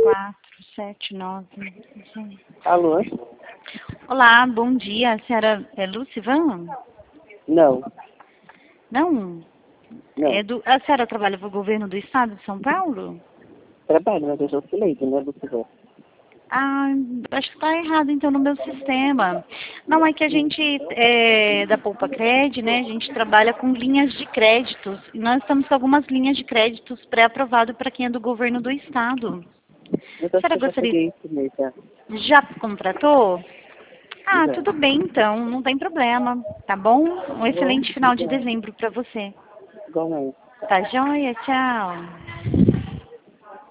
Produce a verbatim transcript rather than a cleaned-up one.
quatro, sete, nove. Alô? Olá, bom dia. A senhora é Lucivan? Não, Não? não. É do, a senhora trabalha para o governo do estado de São Paulo? Trabalho, mas eu sou silêncio, né, Lucifer? Ah, acho que está errado então no meu sistema. Não, é que a gente é, da Poupa Cred, né? A gente trabalha com linhas de créditos. E nós estamos com algumas linhas de créditos pré-aprovado para quem é do governo do estado. Mas A acho que senhora eu já gostaria. peguei esse mês, já. Já contratou? Ah, Já. tudo bem então, não tem problema, tá bom? Um Bom, excelente final de obrigado. dezembro para você. Igualmente. Tá joia? Tchau.